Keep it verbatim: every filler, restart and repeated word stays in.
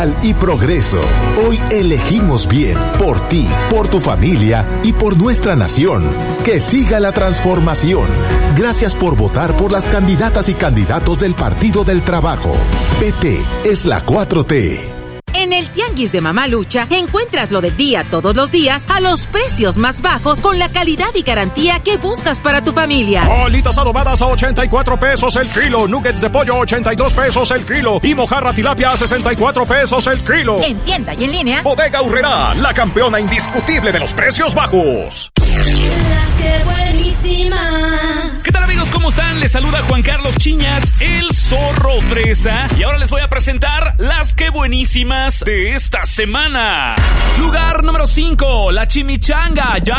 Y progreso. Hoy elegimos bien, por ti, por tu familia y por nuestra nación. Que siga la transformación. Gracias por votar por las candidatas y candidatos del Partido del Trabajo. P T es la cuatro T. En el Tianguis de Mamalucha encuentras lo del día todos los días a los precios más bajos con la calidad y garantía que buscas para tu familia. Alitas adobadas a ochenta y cuatro pesos el kilo, nuggets de pollo a ochenta y dos pesos el kilo y mojarra tilapia a sesenta y cuatro pesos el kilo. En tienda y en línea. Bodega Aurrerá, la campeona indiscutible de los precios bajos. ¡Qué buenísima! ¿Qué tal, amigos? ¿Cómo están? Les saluda Juan Carlos Chiñas, el Zorro Fresa. Y ahora les voy a presentar las que buenísimas de esta semana. Lugar número cinco, la chimichanga. Ya